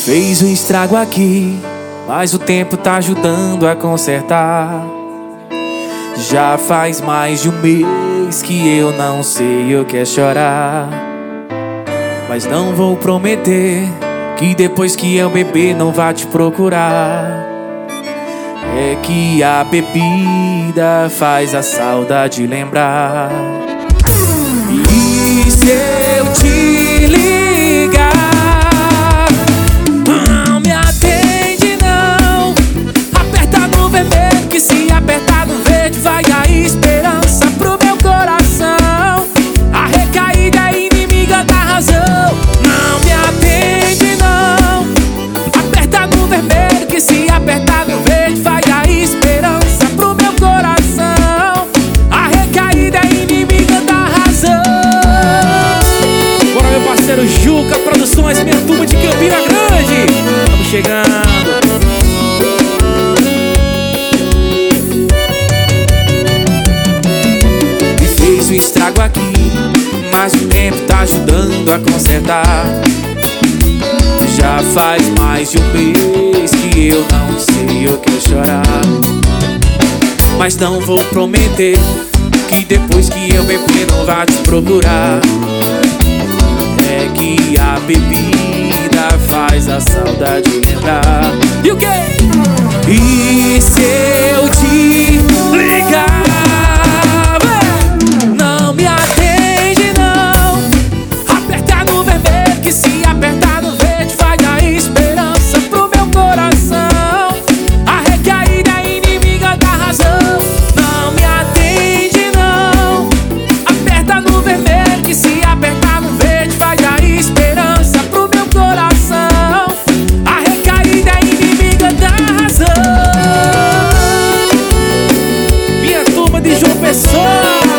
Fez um estrago aqui, mas o tempo tá ajudando a consertar. Já faz mais de um mês que eu não sei o que é chorar. Mas não vou prometer que depois que eu beber não vá te procurar. É que a bebida faz a saudade lembrar. E se eu te ligar, não me atende não. Aperta no vermelho, que se apertar no verde vai a esperança pro meu coração. A recaída é inimiga da razão. Não me atende não. Aperta no vermelho, que se apertar no verde vai a esperança pro meu coração. A recaída é inimiga da razão. Bora, meu parceiro Juca Produções, minha turma de Campina Grande. Estamos chegando. Me fez um estrago aqui, mas o tempo tá ajudando a consertar. Já faz mais de um mês que eu não sei o que é chorar. Mas não vou prometer que depois que eu beber não vá te procurar. É que a bebida faz a saudade lembrar. E o quê? E se eu te ligar, não me atende não. Aperta no vermelho, que se apertar no verde vai a esperança pro meu coração. A recaída é inimiga da razão. Não me atende não. Aperta no vermelho, que se apertar no verde vai a esperança pro meu coração. A recaída é inimiga da razão. Minha turma de João Pessoa.